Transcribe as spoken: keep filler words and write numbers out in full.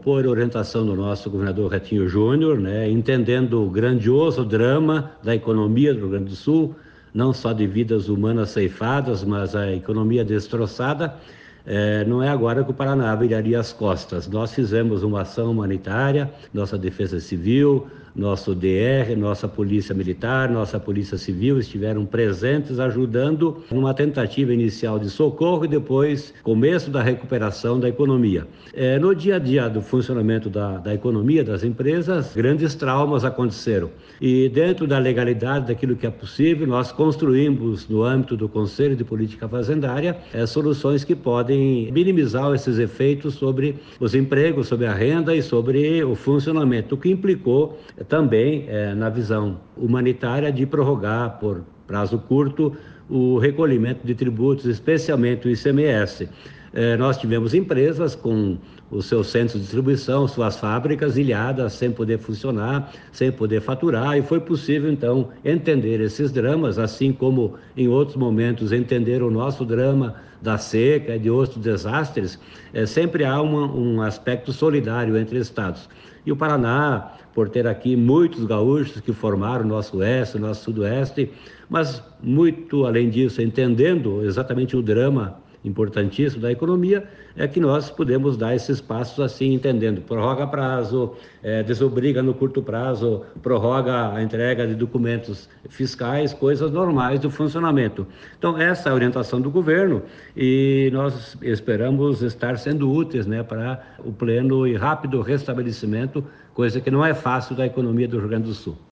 por orientação do nosso governador Ratinho Júnior, né, entendendo o grandioso drama da economia do Rio Grande do Sul, não só de vidas humanas ceifadas, mas a economia destroçada, é, não é agora que o Paraná viraria as costas. Nós fizemos uma ação humanitária, nossa Defesa Civil, nosso D R, nossa Polícia Militar, nossa Polícia Civil estiveram presentes ajudando numa tentativa inicial de socorro e depois começo da recuperação da economia. É, no dia a dia do funcionamento da, da economia, das empresas, grandes traumas aconteceram. E dentro da legalidade, daquilo que é possível, nós construímos no âmbito do Conselho de Política Fazendária é, soluções que podem minimizar esses efeitos sobre os empregos, sobre a renda e sobre o funcionamento, o que implicou também é, na visão humanitária de prorrogar por prazo curto o recolhimento de tributos, especialmente o I C M S. É, nós tivemos empresas com os seus centros de distribuição, suas fábricas ilhadas, sem poder funcionar, sem poder faturar, e foi possível, então, entender esses dramas, assim como em outros momentos entender o nosso drama da seca e de outros desastres. É, sempre há uma, um aspecto solidário entre estados. E o Paraná, por ter aqui muitos gaúchos que formaram o nosso oeste, o nosso sudoeste, mas muito além disso, entendendo exatamente o drama importantíssimo da economia, é que nós podemos dar esses passos assim, entendendo, prorroga prazo, é, desobriga no curto prazo, prorroga a entrega de documentos fiscais, coisas normais do funcionamento. Então, essa é a orientação do governo e nós esperamos estar sendo úteis, né, para o pleno e rápido restabelecimento, coisa que não é fácil da economia do Rio Grande do Sul.